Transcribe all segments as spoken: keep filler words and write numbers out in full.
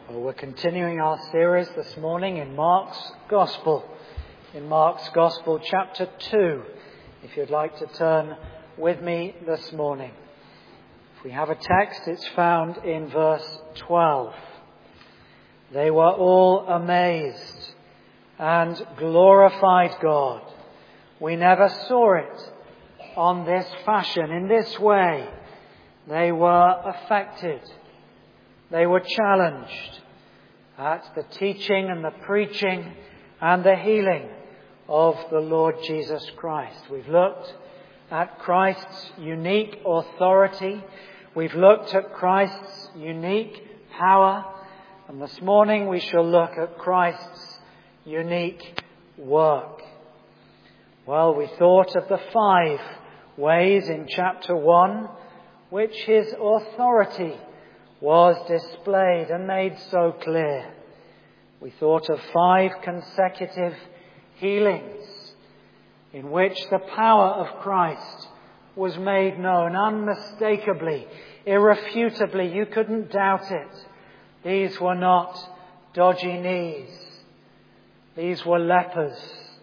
Well, we're continuing our series this morning in Mark's Gospel. In Mark's Gospel, chapter two, if you'd like to turn with me this morning. If we have a text, it's found in verse twelve. They were all amazed and glorified God. We never saw it on this fashion, in this way. They were affected. They were challenged at the teaching and the preaching and the healing of the Lord Jesus Christ. We've looked at Christ's unique authority. We've looked at Christ's unique power. And this morning we shall look at Christ's unique work. Well, we thought of the five ways in chapter one which his authority was displayed and made so clear. We thought of five consecutive healings in which the power of Christ was made known unmistakably, irrefutably. You couldn't doubt it. These were not dodgy knees. These were lepers.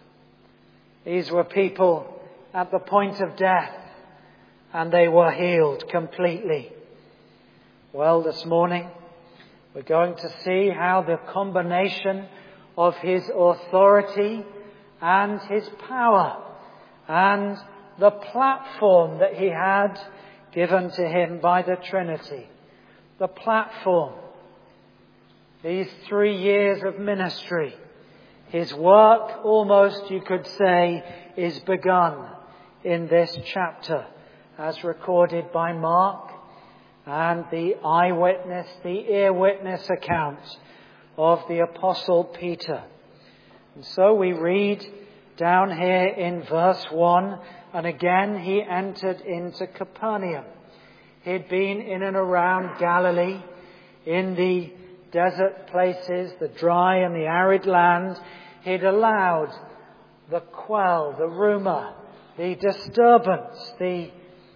These were people at the point of death, and they were healed completely. Well, this morning we're going to see how the combination of his authority and his power and the platform that he had given to him by the Trinity, the platform, these three years of ministry, his work almost, you could say, is begun in this chapter as recorded by Mark and the eyewitness, the ear witness account of the Apostle Peter. And so we read down here in verse one, and again he entered into Capernaum. He'd been in and around Galilee, in the desert places, the dry and the arid land. He'd allowed the quell, the rumour, the disturbance, the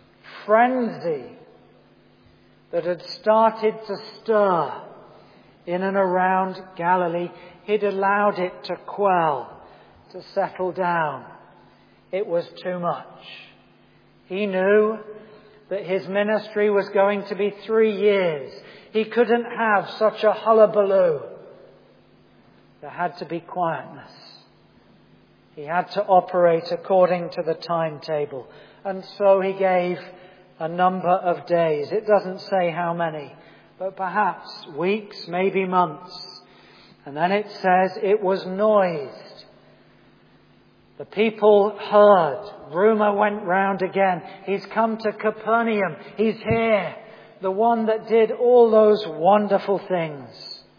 frenzy that had started to stir in and around Galilee. He'd allowed it to quell, to settle down. It was too much. He knew that his ministry was going to be three years. He couldn't have such a hullabaloo. There had to be quietness. He had to operate according to the timetable. And so he gave a number of days. It doesn't say how many, but perhaps weeks, maybe months. And then it says it was noised. The people heard. Rumour went round again. He's come to Capernaum. He's here. The one that did all those wonderful things.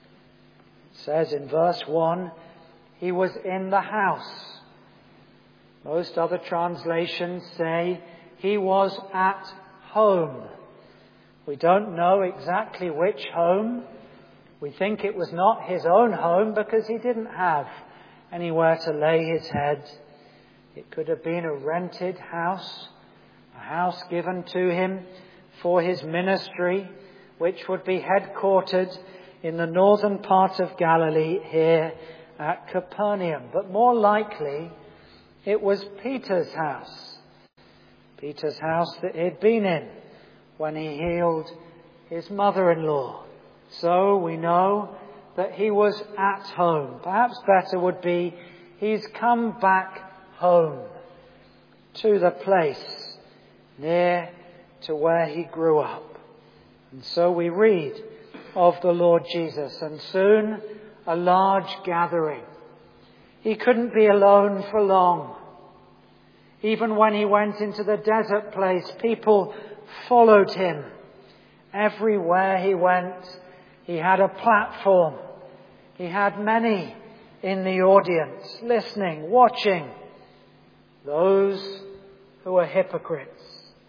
It says in verse one, he was in the house. Most other translations say he was at home. We don't know exactly which home. We think it was not his own home because he didn't have anywhere to lay his head. It could have been a rented house, a house given to him for his ministry, which would be headquartered in the northern part of Galilee here at Capernaum. But more likely, it was Peter's house. Peter's house that he'd been in when he healed his mother-in-law. So we know that he was at home. Perhaps better would be he's come back home to the place near to where he grew up. And so we read of the Lord Jesus, and soon a large gathering. He couldn't be alone for long. Even when he went into the desert place, people followed him. Everywhere he went, he had a platform. He had many in the audience, listening, watching. Those who were hypocrites.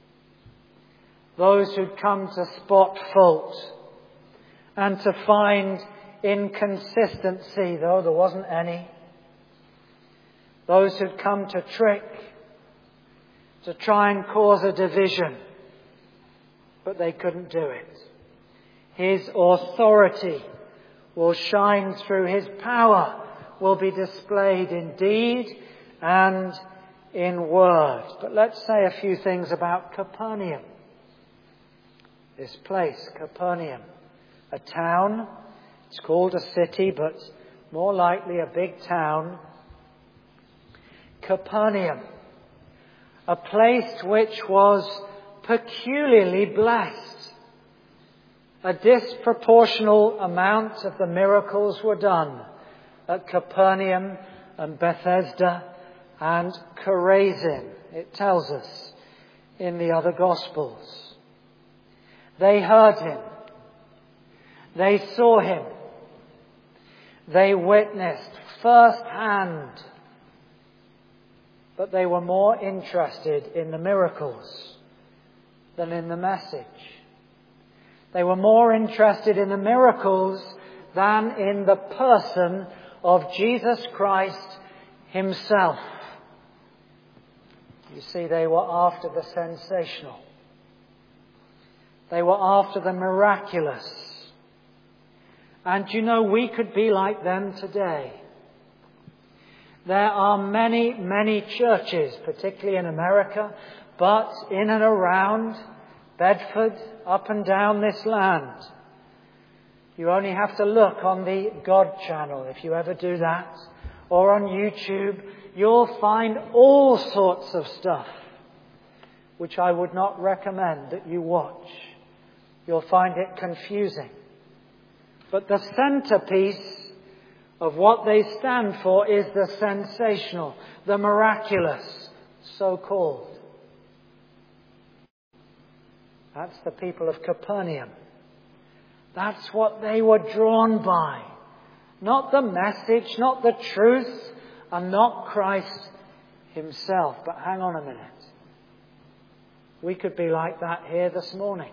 Those who'd come to spot fault and to find inconsistency, though there wasn't any. Those who'd come to trick, to try and cause a division, but they couldn't do it. His authority will shine through. His power will be displayed in deed and in word. But let's say a few things about Capernaum. This place, Capernaum, a town. It's called a city, but more likely a big town. Capernaum, a place which was peculiarly blessed. A disproportional amount of the miracles were done at Capernaum and Bethesda and Chorazin, it tells us in the other Gospels. They heard him. They saw him. They witnessed firsthand. But they were more interested in the miracles than in the message. They were more interested in the miracles than in the person of Jesus Christ himself. You see, they were after the sensational. They were after the miraculous. And you know, we could be like them today. There are many, many churches, particularly in America, but in and around Bedford, up and down this land. You only have to look on the God channel, if you ever do that, or on YouTube. You'll find all sorts of stuff which I would not recommend that you watch. You'll find it confusing. But the centerpiece of what they stand for is the sensational, the miraculous, so-called. That's the people of Capernaum. That's what they were drawn by. Not the message, not the truth, and not Christ himself. But hang on a minute. We could be like that here this morning.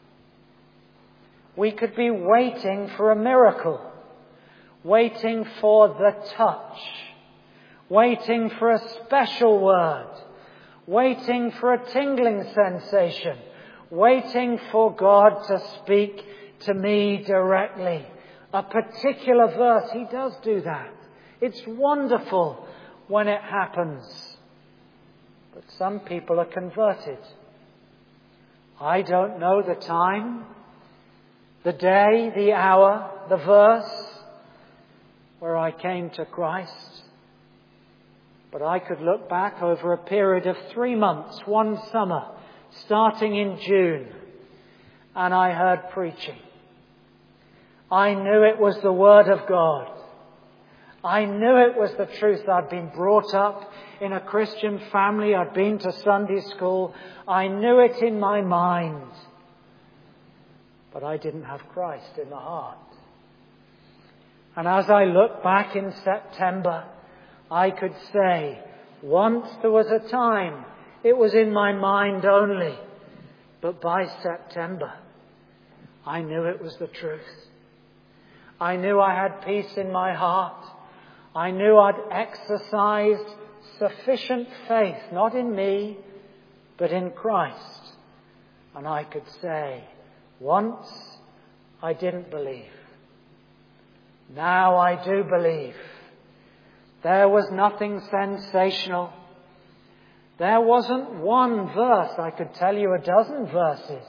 We could be waiting for a miracle, waiting for the touch, waiting for a special word, waiting for a tingling sensation, waiting for God to speak to me directly. A particular verse, he does do that. It's wonderful when it happens. But some people are converted. I don't know the time, the day, the hour, the verse where I came to Christ. But I could look back over a period of three months, one summer, starting in June, and I heard preaching. I knew it was the Word of God. I knew it was the truth. I'd been brought up in a Christian family. I'd been to Sunday school. I knew it in my mind. But I didn't have Christ in the heart. And as I look back in September, I could say, once there was a time, it was in my mind only. But by September, I knew it was the truth. I knew I had peace in my heart. I knew I'd exercised sufficient faith, not in me, but in Christ. And I could say, once I didn't believe. Now I do believe. There was nothing sensational. There wasn't one verse. I could tell you a dozen verses.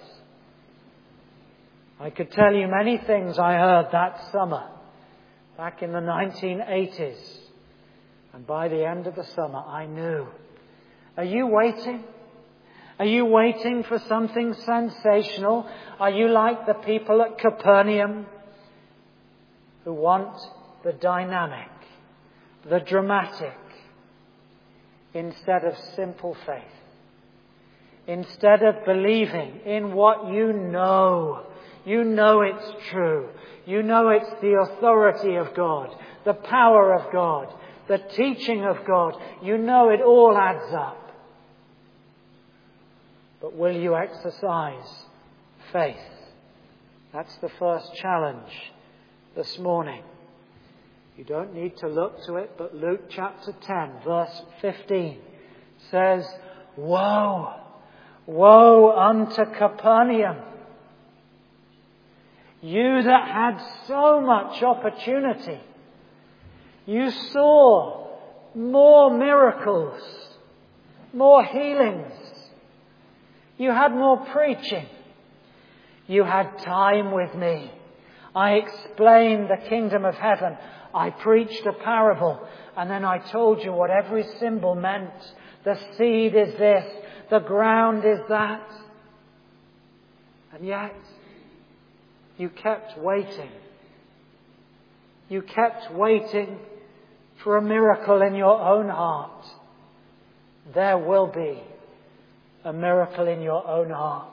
I could tell you many things I heard that summer, back in the nineteen eighties. And by the end of the summer, I knew. Are you waiting? Are you waiting for something sensational? Are you like the people at Capernaum who want the dynamic, the dramatic, instead of simple faith? Instead of believing in what you know. You know it's true. You know it's the authority of God, the power of God, the teaching of God. You know it all adds up. But will you exercise faith? That's the first challenge this morning. You don't need to look to it, but Luke chapter ten, verse fifteen says, Woe, woe unto Capernaum! You that had so much opportunity. You saw more miracles, more healings. You had more preaching. You had time with me. I explained the kingdom of heaven. I preached a parable, and then I told you what every symbol meant. The seed is this, the ground is that. And yet, you kept waiting. You kept waiting for a miracle in your own heart. There will be a miracle in your own heart.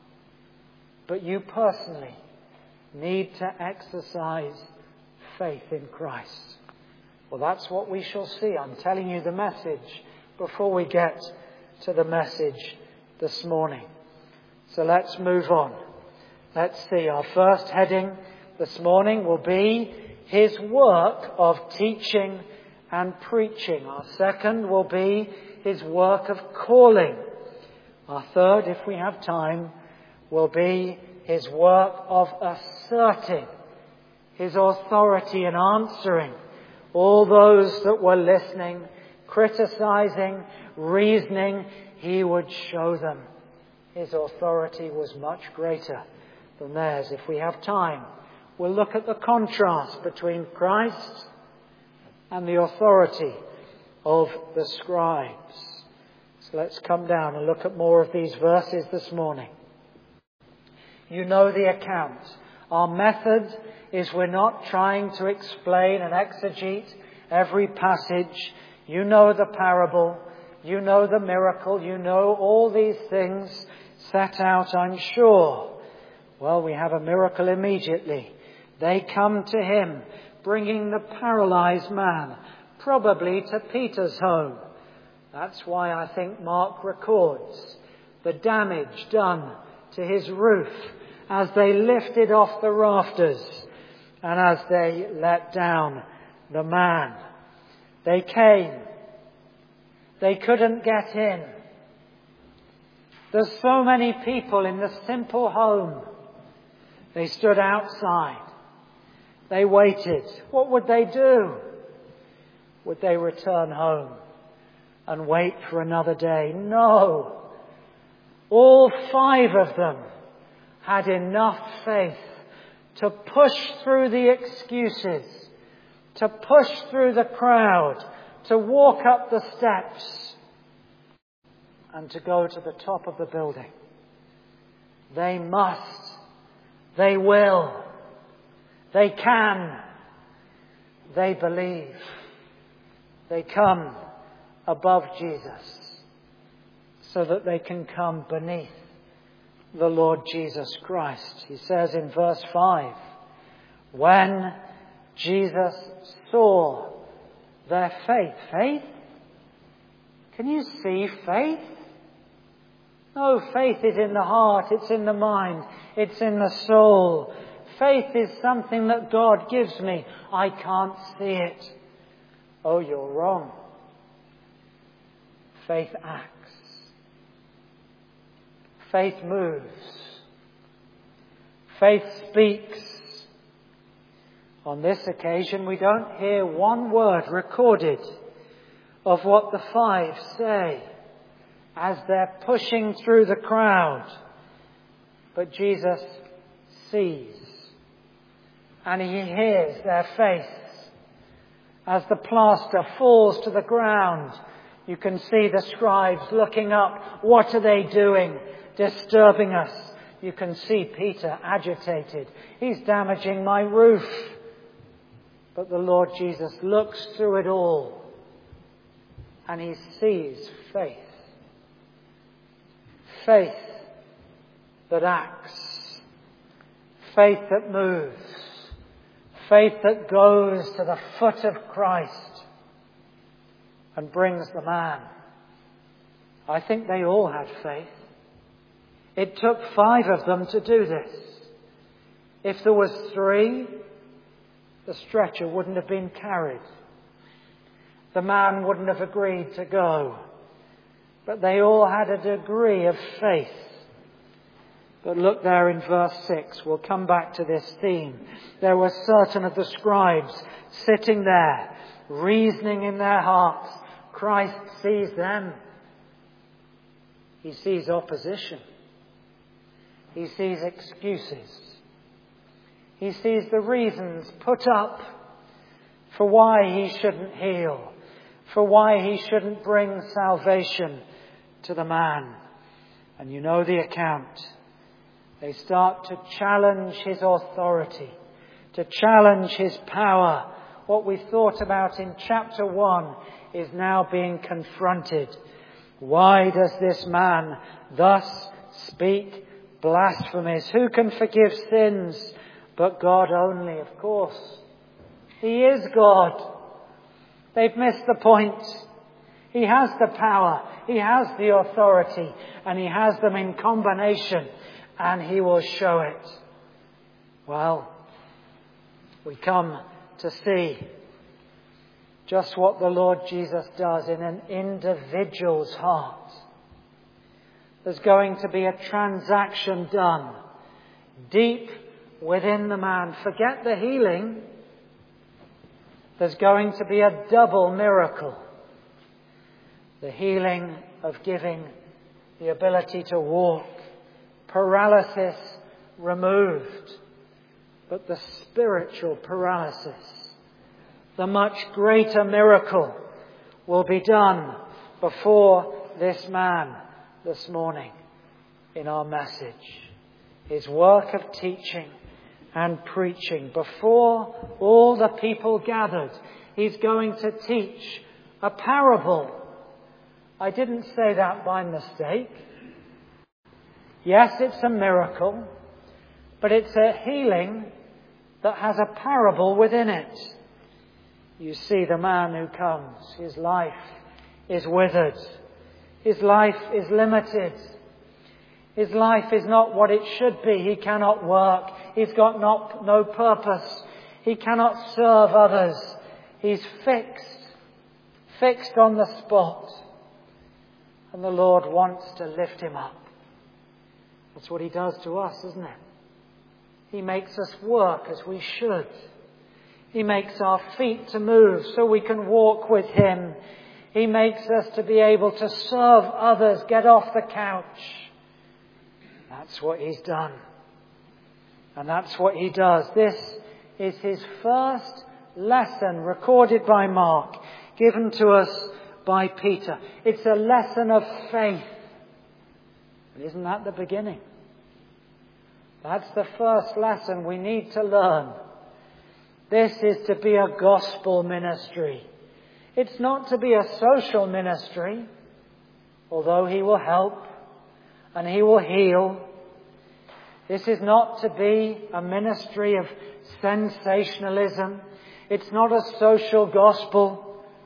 But you personally need to exercise faith in Christ. Well, that's what we shall see. I'm telling you the message before we get to the message this morning. So let's move on. Let's see. Our first heading this morning will be his work of teaching and preaching. Our second will be his work of calling. Our third, if we have time, will be his work of asserting his authority and answering all those that were listening, criticizing, reasoning. He would show them his authority was much greater than theirs. If we have time, we'll look at the contrast between Christ and the authority of the scribes. So let's come down and look at more of these verses this morning. You know the account. Our method is we're not trying to explain and exegete every passage. You know the parable. You know the miracle. You know all these things set out, I'm sure. Well, we have a miracle immediately. They come to him, bringing the paralyzed man, probably to Peter's home. That's why I think Mark records the damage done to his roof as they lifted off the rafters and as they let down the man. They came. They couldn't get in. There's so many people in the simple home. They stood outside. They waited. What would they do? Would they return home and wait for another day? No. All five of them had enough faith to push through the excuses, to push through the crowd, to walk up the steps and to go to the top of the building. They must. They will. They can. They believe. They come above Jesus so that they can come beneath the Lord Jesus Christ. He says in verse five, when Jesus saw their faith. Faith? Can you see faith? No, faith is in the heart, it's in the mind, it's in the soul. Faith is something that God gives me. I can't see it. Oh, you're wrong. Faith acts. Faith moves. Faith speaks. On this occasion, we don't hear one word recorded of what the five say as they're pushing through the crowd. But Jesus sees and he hears their faith. As the plaster falls to the ground, you can see the scribes looking up. What are they doing? Disturbing us. You can see Peter agitated. He's damaging my roof. But the Lord Jesus looks through it all and he sees faith. Faith that acts. Faith that moves. Faith that goes to the foot of Christ and brings the man. I think they all had faith. It took five of them to do this. If there was three, the stretcher wouldn't have been carried. The man wouldn't have agreed to go. But they all had a degree of faith. But look there in verse six. We'll come back to this theme. There were certain of the scribes sitting there, reasoning in their hearts. Christ sees them. He sees opposition. He sees excuses. He sees the reasons put up for why he shouldn't heal, for why he shouldn't bring salvation to the man. And you know the account. They start to challenge his authority, to challenge his power. What we thought about in chapter one is now being confronted. Why does this man thus speak blasphemies? Who can forgive sins but God only? Of course, He is God. They've missed the point. He has the power, He has the authority, and He has them in combination, and He will show it. Well, we come to see just what the Lord Jesus does in an individual's heart. There's going to be a transaction done deep within the man. Forget the healing. There's going to be a double miracle. The healing of giving the ability to walk, paralysis removed, but the spiritual paralysis, the much greater miracle, will be done before this man this morning in our message. His work of teaching and preaching before all the people gathered. He's going to teach a parable. I didn't say that by mistake. Yes, it's a miracle, but it's a healing that has a parable within it. You see the man who comes, his life is withered. His life is limited. His life is not what it should be. He cannot work. He's got not, no purpose. He cannot serve others. He's fixed, fixed on the spot. And the Lord wants to lift him up. That's what He does to us, isn't it? He makes us work as we should. He makes our feet to move so we can walk with Him. He makes us to be able to serve others, get off the couch. That's what He's done. And that's what He does. This is His first lesson recorded by Mark, given to us by Peter. It's a lesson of faith. But isn't that the beginning? That's the first lesson we need to learn. This is to be a gospel ministry. It's not to be a social ministry, although He will help and He will heal. This is not to be a ministry of sensationalism. It's not a social gospel.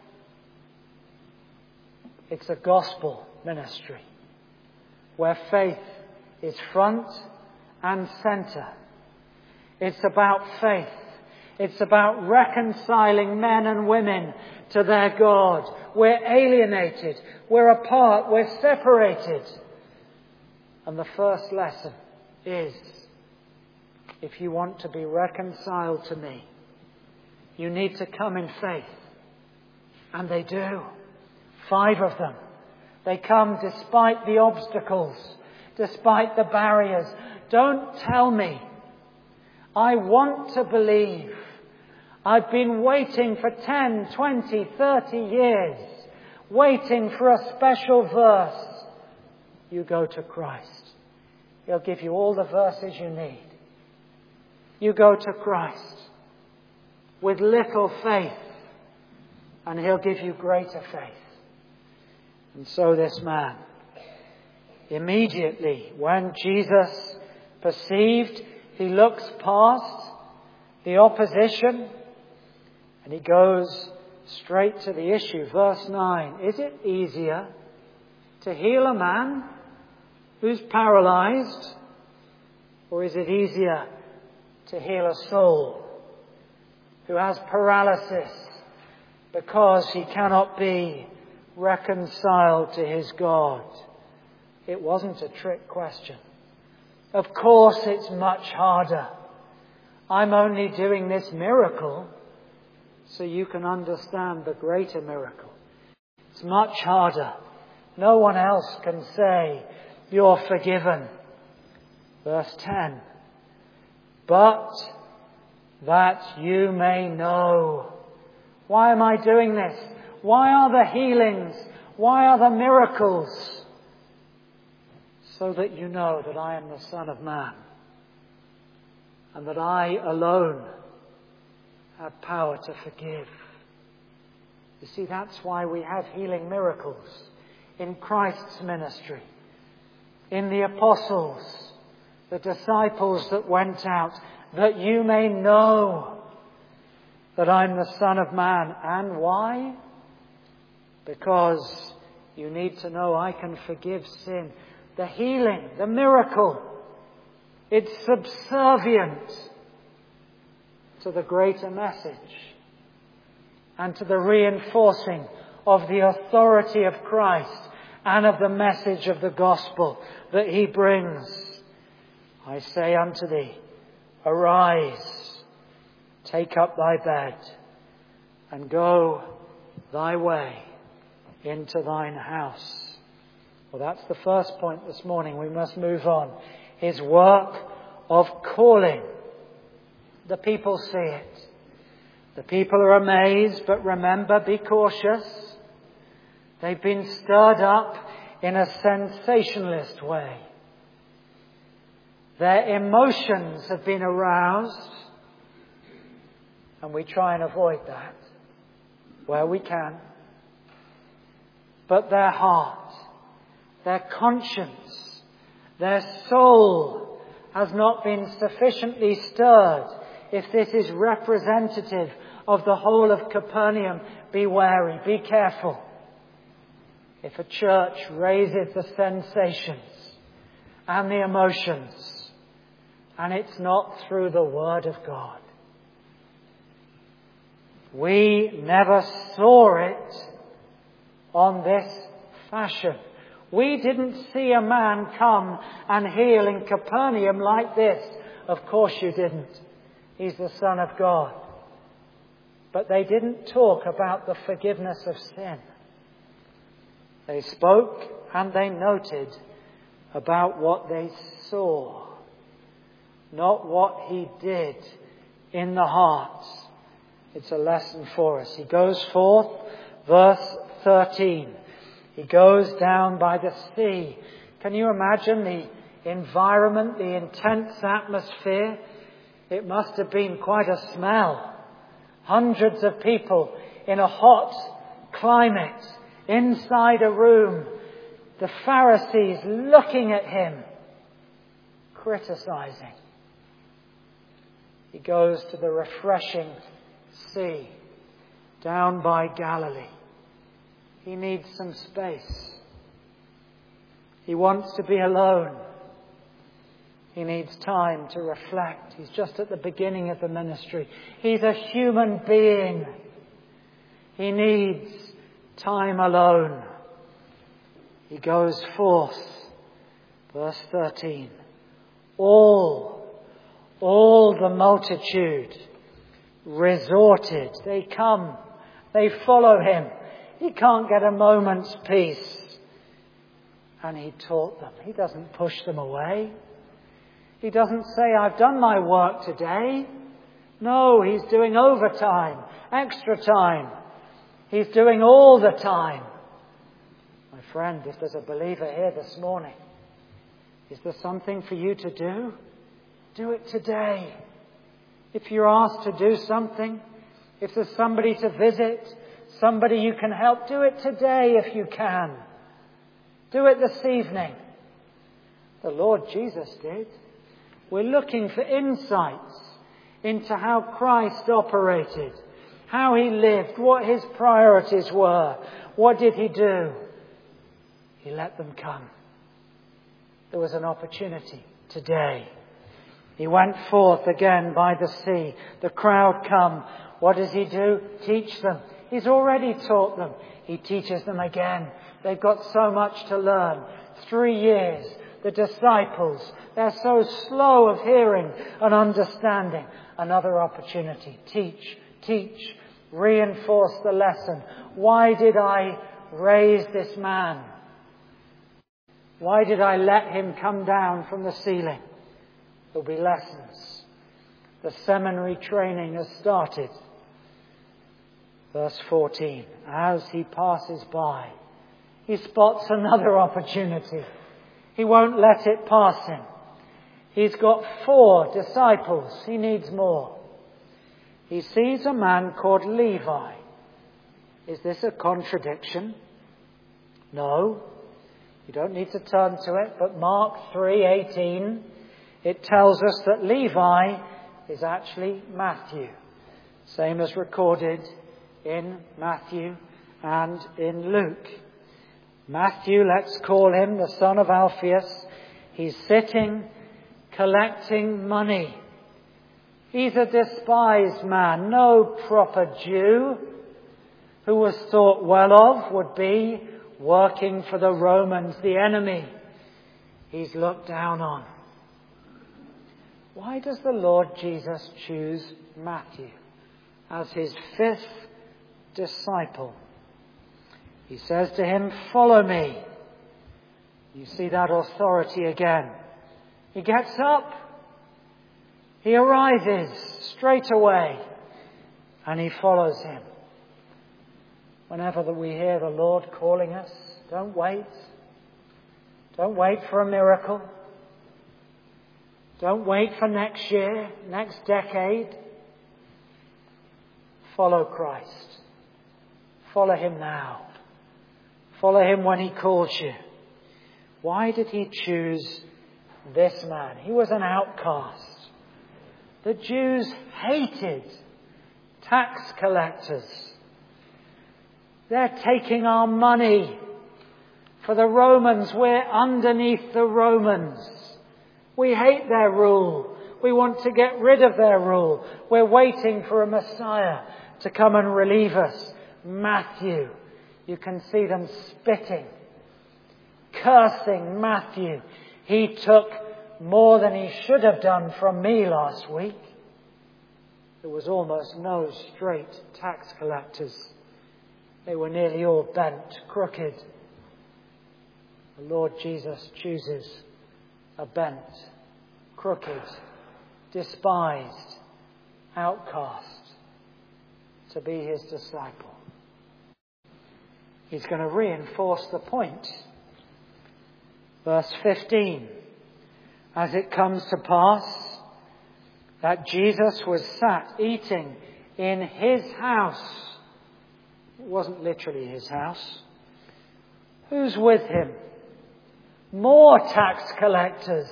It's a gospel ministry where faith is front and centre. It's about faith. It's about reconciling men and women to their God. We're alienated. We're apart. We're separated. And the first lesson is, if you want to be reconciled to me, you need to come in faith. And they do. Five of them. They come despite the obstacles, despite the barriers. Don't tell me. I want to believe. I've been waiting for ten, twenty, thirty years, waiting for a special verse. You go to Christ. He'll give you all the verses you need. You go to Christ with little faith, and He'll give you greater faith. And so this man, immediately when Jesus perceived, he looks past the opposition and he goes straight to the issue. Verse nine, is it easier to heal a man who's paralyzed, or is it easier to heal a soul who has paralysis because he cannot be reconciled to his God? It wasn't a trick question. Of course it's much harder. I'm only doing this miracle so you can understand the greater miracle. It's much harder. No one else can say, you're forgiven. Verse ten. But that you may know. Why am I doing this? Why are the healings? Why are the miracles? So that you know that I am the Son of Man. And that I alone have power to forgive. You see, that's why we have healing miracles in Christ's ministry, in the apostles, the disciples that went out, that you may know that I'm the Son of Man. And why? Because you need to know I can forgive sin. The healing, the miracle, it's subservient to the greater message and to the reinforcing of the authority of Christ and of the message of the gospel that he brings. I say unto thee, arise, take up thy bed, and go thy way into thine house. Well, that's the first point this morning. We must move on. His work of calling. The people see it. The people are amazed, but remember, be cautious. They've been stirred up in a sensationalist way. Their emotions have been aroused, and we try and avoid that where we can. But their heart, their conscience, their soul has not been sufficiently stirred. If this is representative of the whole of Capernaum, be wary, be careful. If a church raises the sensations and the emotions, and it's not through the Word of God. We never saw it on this fashion. We didn't see a man come and heal in Capernaum like this. Of course you didn't. He's the Son of God. But they didn't talk about the forgiveness of sin. They spoke and they noted about what they saw, not what he did in the heart. It's a lesson for us. He goes forth, verse thirteen. He goes down by the sea. Can you imagine the environment, the intense atmosphere? It must have been quite a smell. Hundreds of people in a hot climate, inside a room. The Pharisees looking at him, criticizing. He goes to the refreshing sea down by Galilee. He needs some space. He wants to be alone. He needs time to reflect. He's just at the beginning of the ministry. He's a human being. He needs time alone. He goes forth. Verse thirteen. All, all the multitude resorted. They come. They follow him. He can't get a moment's peace. And he taught them. He doesn't push them away. He doesn't say, I've done my work today. No, he's doing overtime, extra time. He's doing all the time. My friend, if there's a believer here this morning, is there something for you to do? Do it today. If you're asked to do something, if there's somebody to visit, somebody you can help, do it today if you can. Do it this evening. The Lord Jesus did. We're looking for insights into how Christ operated, how he lived, what his priorities were. What did he do? He let them come. There was an opportunity today. He went forth again by the sea. The crowd come. What does he do? Teach them. He's already taught them. He teaches them again. They've got so much to learn. Three years. the disciples. They're so slow of hearing and understanding. Another opportunity. Teach, teach, reinforce the lesson. Why did I raise this man? Why did I let him come down from the ceiling? There'll be lessons. The seminary training has started. Verse fourteen. As he passes by, he spots another opportunity. He won't let it pass him. He's got four disciples. He needs more. He sees a man called Levi. Is this a contradiction? No. You don't need to turn to it, but Mark three eighteen, it tells us that Levi is actually Matthew. Same as recorded in Matthew and in Luke. Matthew, let's call him the son of Alphaeus. He's sitting collecting money. He's a despised man, no proper Jew who was thought well of would be working for the Romans, the enemy. He's looked down on. Why does the Lord Jesus choose Matthew as his fifth disciple? He says to him, "Follow me." You see that authority again. He gets up. He arrives straight away and he follows him. Whenever we hear the Lord calling us, don't wait. Don't wait for a miracle. Don't wait for next year, next decade. Follow Christ. Follow him now. Follow him when he calls you. Why did he choose this man? He was an outcast. The Jews hated tax collectors. They're taking our money. For the Romans, we're underneath the Romans. We hate their rule. We want to get rid of their rule. We're waiting for a Messiah to come and relieve us. Matthew. You can see them spitting, cursing Matthew. He took more than he should have done from me last week. There was almost no straight tax collectors. They were nearly all bent, crooked. The Lord Jesus chooses a bent, crooked, despised outcast to be his disciple. He's going to reinforce the point. Verse fifteen. As it comes to pass that Jesus was sat eating in his house. It wasn't literally his house. Who's with him? More tax collectors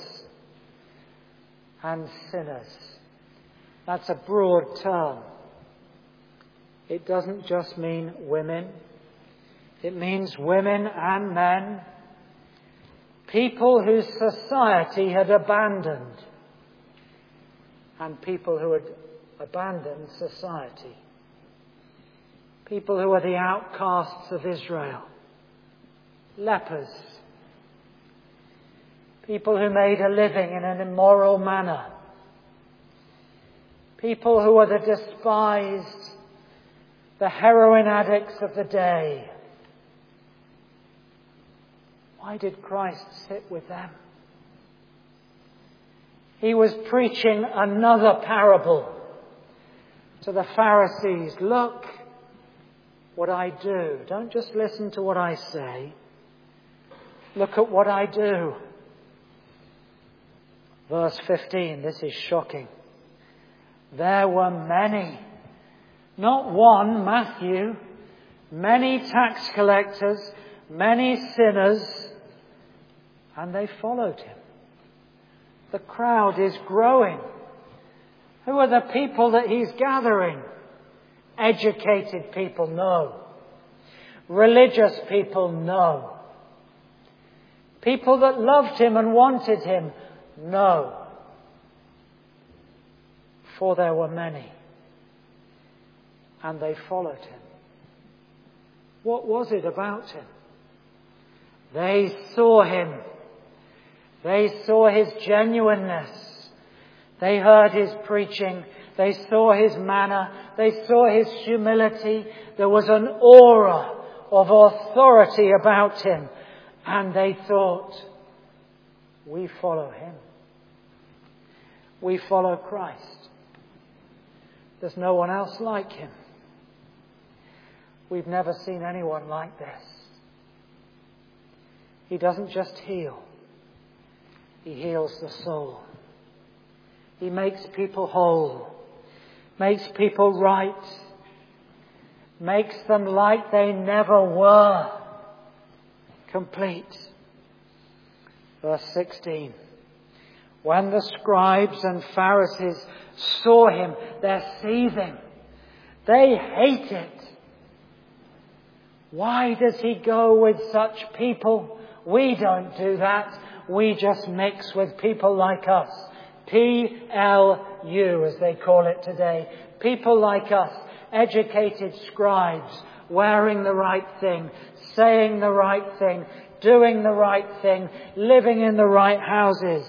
and sinners. That's a broad term. It doesn't just mean women. It means women and men. People whose society had abandoned. And people who had abandoned society. People who are the outcasts of Israel. Lepers. People who made a living in an immoral manner. People who are the despised, the heroin addicts of the day. Why did Christ sit with them? He was preaching another parable to the Pharisees. Look what I do. Don't just listen to what I say. Look at what I do. Verse fifteen, this is shocking. There were many, not one, Matthew, many tax collectors, many sinners, and they followed him. The crowd is growing. Who are the people that he's gathering? Educated people? No. Religious people? No. People that loved him and wanted him? No. For there were many. And they followed him. What was it about him? They saw him They saw his genuineness. They heard his preaching. They saw his manner. They saw his humility. There was an aura of authority about him. And they thought, we follow him. We follow Christ. There's no one else like him. We've never seen anyone like this. He doesn't just heal. He heals the soul. He makes people whole. Makes people right. Makes them like they never were. Complete. Verse sixteen. When the scribes and Pharisees saw him, they're seething. They hate it. Why does he go with such people? We don't do that. We just mix with people like us. P L U, as they call it today. People like us, educated scribes, wearing the right thing, saying the right thing, doing the right thing, living in the right houses.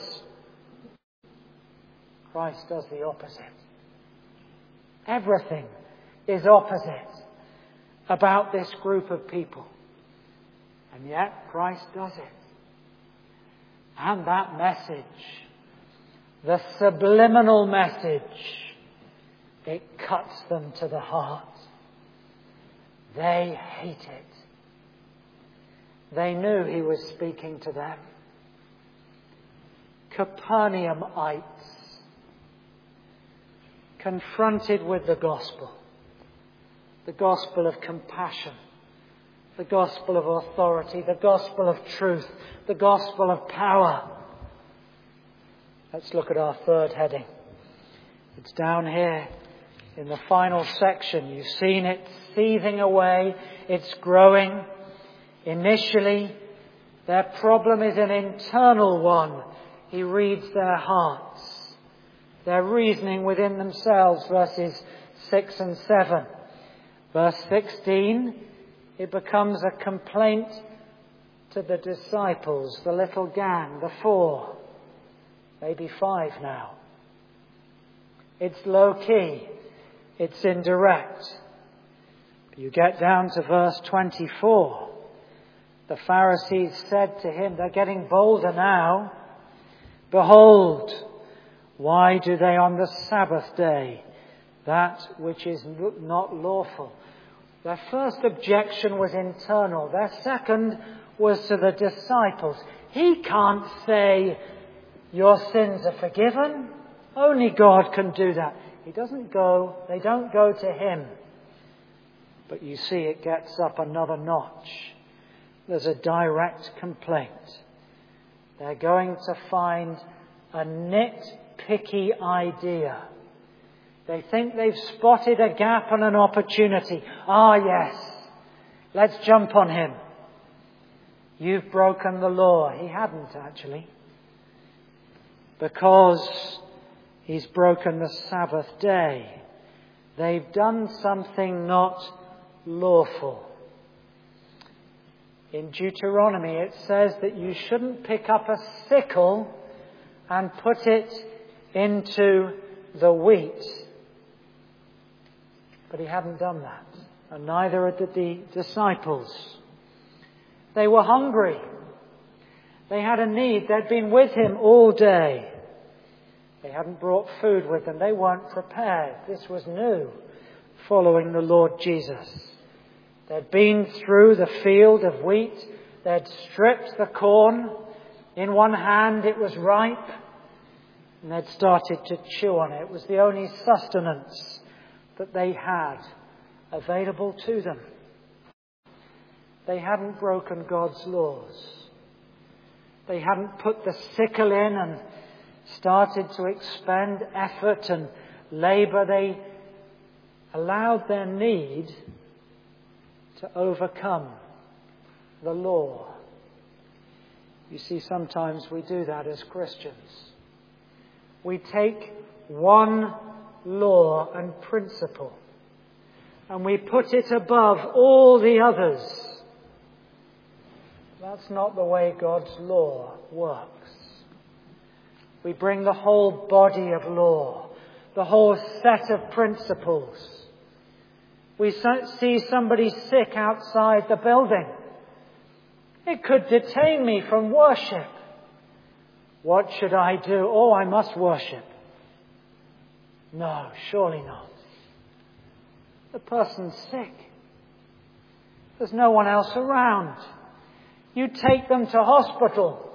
Christ does the opposite. Everything is opposite about this group of people. And yet Christ does it. And that message, the subliminal message, it cuts them to the heart. They hate it. They knew he was speaking to them. Capernaumites, confronted with the gospel, the gospel of compassion, the gospel of authority, the gospel of truth, the gospel of power. Let's look at our third heading. It's down here in the final section. You've seen it seething away. It's growing. Initially, their problem is an internal one. He reads their hearts. Their reasoning within themselves, verses six and seven. Verse sixteen, it becomes a complaint to the disciples, the little gang, the four, maybe five now. It's low-key. It's indirect. You get down to verse twenty-four. The Pharisees said to him, they're getting bolder now, behold, why do they on the Sabbath day that which is not lawful? Their first objection was internal. Their second was to the disciples. He can't say, your sins are forgiven. Only God can do that. He doesn't go, they don't go to him. But you see, it gets up another notch. There's a direct complaint. They're going to find a nitpicky idea. They think they've spotted a gap and an opportunity. Ah, yes. Let's jump on him. You've broken the law. He hadn't, actually. Because he's broken the Sabbath day. They've done something not lawful. In Deuteronomy, it says that you shouldn't pick up a sickle and put it into the wheat. But he hadn't done that. And neither had the disciples. They were hungry. They had a need. They'd been with him all day. They hadn't brought food with them. They weren't prepared. This was new, following the Lord Jesus. They'd been through the field of wheat. They'd stripped the corn. In one hand it was ripe. And they'd started to chew on it. It was the only sustenance that they had available to them. They hadn't broken God's laws. They hadn't put the sickle in and started to expend effort and labour. They allowed their need to overcome the law. You see, sometimes we do that as Christians. We take one law and principle and we put it above all the others. That's not the way God's law works. We bring the whole body of law, the whole set of principles. We see somebody sick outside the building. It could detain me from worship. What should I do? Oh, I must worship. No, surely not. The person's sick. There's no one else around. You take them to hospital.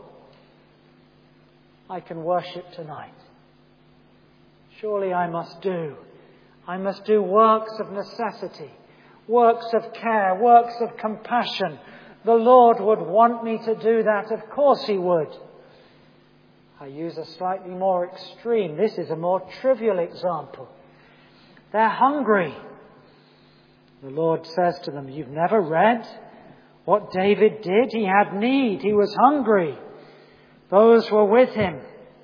I can worship tonight. Surely I must do. I must do works of necessity, works of care, works of compassion. The Lord would want me to do that. Of course He would. I use a slightly more extreme. This is a more trivial example. They're hungry. The Lord says to them, you've never read what David did? He had need. He was hungry. Those were with him.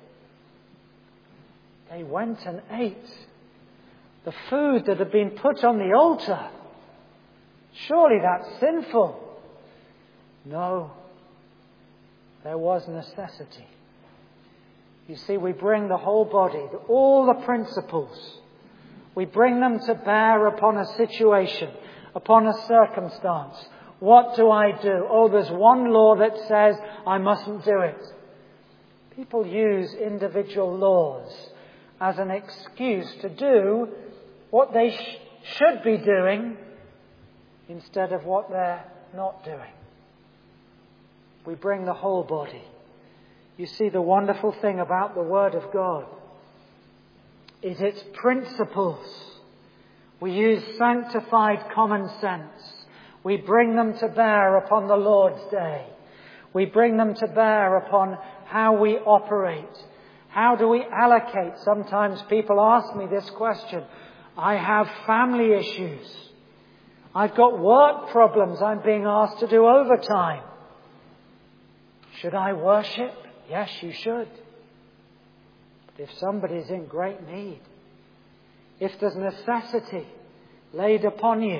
They went and ate the food that had been put on the altar. Surely that's sinful. No, there was necessity. You see, we bring the whole body, all the principles. We bring them to bear upon a situation, upon a circumstance. What do I do? Oh, there's one law that says I mustn't do it. People use individual laws as an excuse to do what they sh- should be doing instead of what they're not doing. We bring the whole body. You see, the wonderful thing about the Word of God is its principles. We use sanctified common sense. We bring them to bear upon the Lord's day. We bring them to bear upon how we operate. How do we allocate? Sometimes people ask me this question. I have family issues. I've got work problems. I'm being asked to do overtime. Should I worship? Yes, you should. But if somebody's in great need, if there's necessity laid upon you,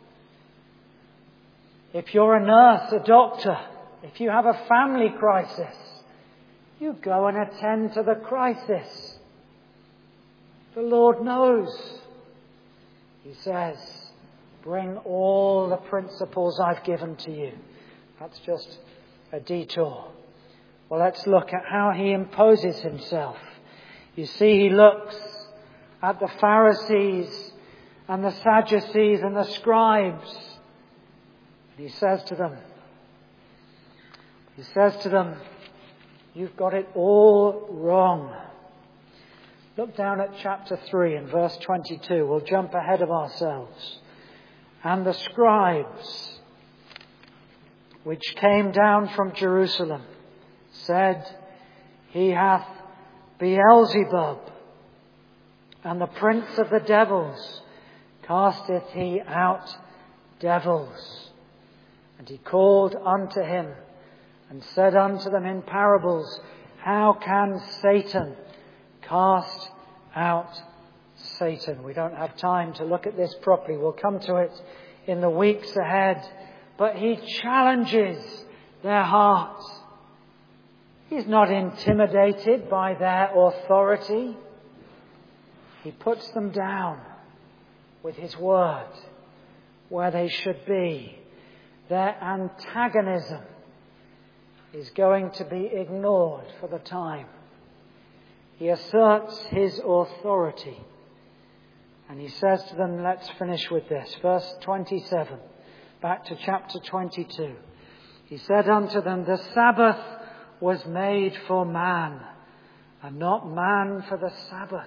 if you're a nurse, a doctor, if you have a family crisis, you go and attend to the crisis. The Lord knows. He says, bring all the principles I've given to you. That's just a detour. Well, let's look at how He imposes Himself. You see, He looks at the Pharisees and the Sadducees and the scribes. And He says to them, He says to them, you've got it all wrong. Look down at chapter three and verse twenty-two. We'll jump ahead of ourselves. And the scribes, which came down from Jerusalem, said, He hath Beelzebub, and the prince of the devils casteth he out devils. And He called unto him, and said unto them in parables, how can Satan cast out Satan? We don't have time to look at this properly. We'll come to it in the weeks ahead. But He challenges their hearts. He's not intimidated by their authority. He puts them down with His word where they should be. Their antagonism is going to be ignored for the time. He asserts His authority. And He says to them, let's finish with this. Verse twenty-seven, back to chapter twenty-two. He said unto them, the Sabbath was made for man, and not man for the Sabbath.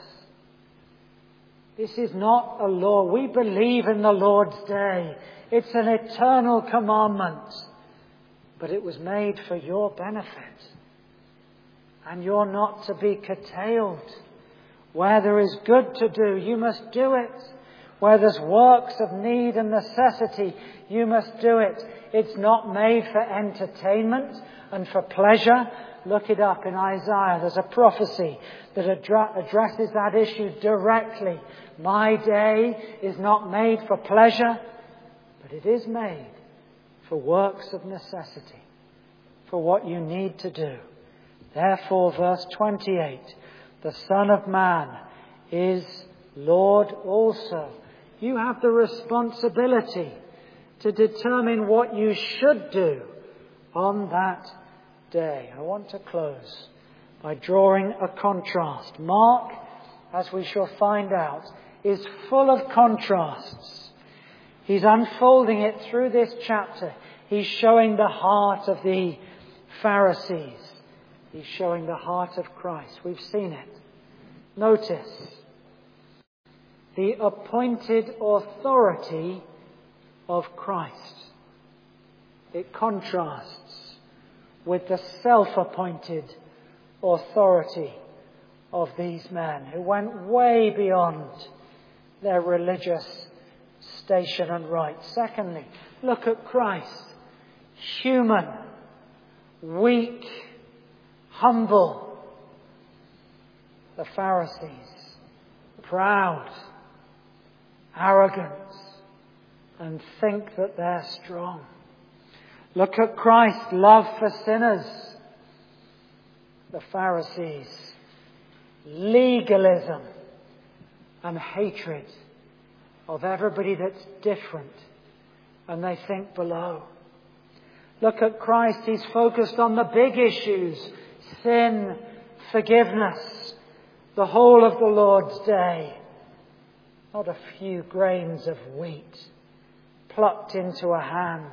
This is not a law. We believe in the Lord's day. It's an eternal commandment. But it was made for your benefit. And you're not to be curtailed. Where there is good to do, you must do it. Where there's works of need and necessity, you must do it. It's not made for entertainment and for pleasure. Look it up in Isaiah. There's a prophecy that addra- addresses that issue directly. My day is not made for pleasure, but it is made for works of necessity, for what you need to do. Therefore, verse twenty-eight, the Son of Man is Lord also. You have the responsibility to determine what you should do on that day. I want to close by drawing a contrast. Mark, as we shall find out, is full of contrasts. He's unfolding it through this chapter. He's showing the heart of the Pharisees. He's showing the heart of Christ. We've seen it. Notice the appointed authority of Christ. It contrasts with the self-appointed authority of these men who went way beyond their religious station and right. Secondly, look at Christ. Human, weak, humble. The Pharisees, proud, arrogant, and think that they're strong. Look at Christ's love for sinners. The Pharisees, legalism and hatred of everybody that's different, and they think below. Look at Christ. He's focused on the big issues: sin, forgiveness, the whole of the Lord's day. Not a few grains of wheat plucked into a hand.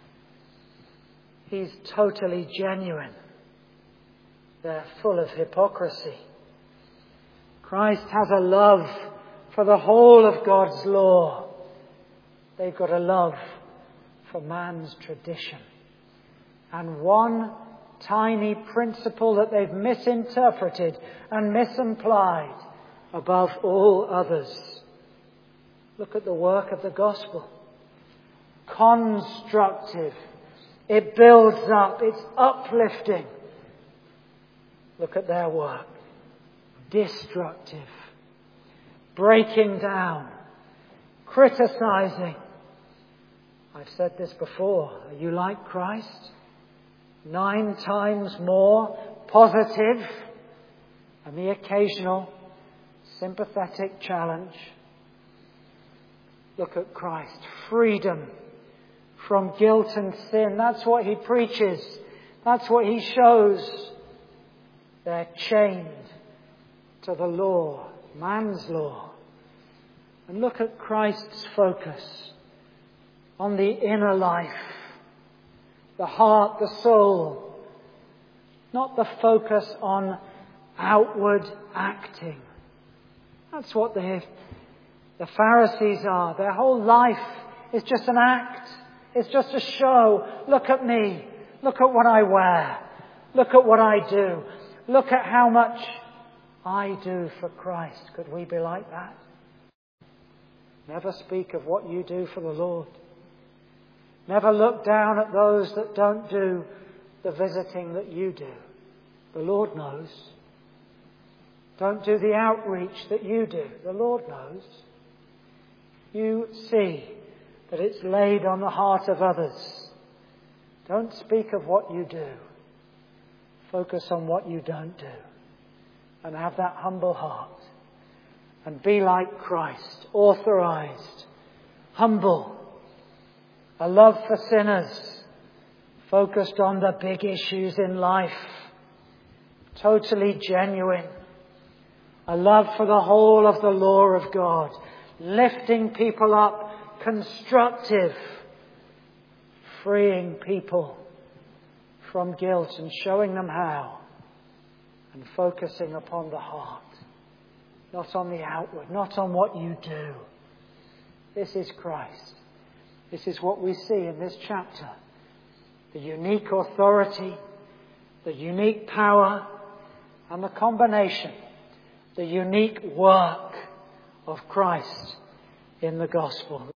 He's totally genuine. They're full of hypocrisy. Christ has a love for the whole of God's law. They've got a love for man's tradition. And one tiny principle that they've misinterpreted and misapplied above all others. Look at the work of the gospel. Constructive. It builds up. It's uplifting. Look at their work. Destructive. Breaking down. Criticizing. I've said this before. Are you like Christ? Nine times more positive, and the occasional sympathetic challenge. Look at Christ. Freedom from guilt and sin. That's what he preaches. That's what he shows. They're chained to the law, man's law. And look at Christ's focus on the inner life, the heart, the soul. Not the focus on outward acting. That's what the, the Pharisees are. Their whole life is just an act. It's just a show. Look at me. Look at what I wear. Look at what I do. Look at how much I do for Christ. Could we be like that? Never speak of what you do for the Lord. Never look down at those that don't do the visiting that you do. The Lord knows. Don't do the outreach that you do. The Lord knows. You see that it's laid on the heart of others. Don't speak of what you do. Focus on what you don't do. And have that humble heart. And be like Christ. Authorized. Humble. A love for sinners. Focused on the big issues in life. Totally genuine. A love for the whole of the law of God. Lifting people up. Constructive. Freeing people from guilt and showing them how. And focusing upon the heart. Not on the outward. Not on what you do. This is Christ. This is what we see in this chapter. The unique authority, the unique power, and the combination, the unique work of Christ in the gospel.